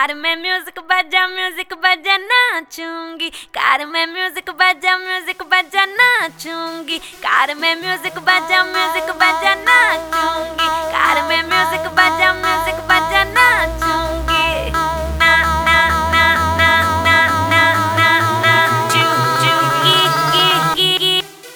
Car में music बजा नाचूंगी। Car में म्यूजिक बजा नाचूंगी। कार में म्यूजिक बजा नाचूंगी। कार में म्यूजिक बजा नाचूंगी। ना ना ना ना ना ना ना ना चू चू की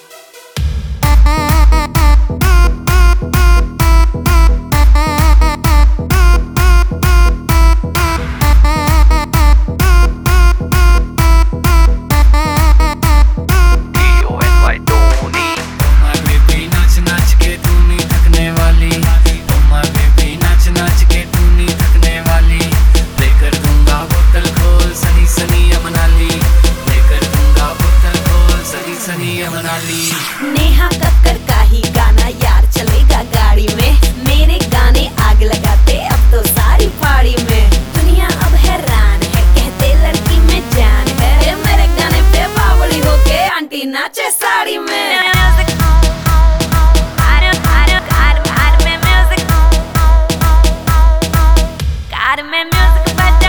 नेहा कक्कर का ही गाना यार चलेगा गाड़ी में। मेरे गाने आग लगाते अब तो सारी पाड़ी में। दुनिया अब हैरान है, कहते लड़की में जान है। मेरे गाने पे बावड़ी होके आंटी नाचे साड़ी में। कार में म्यूजिक बजा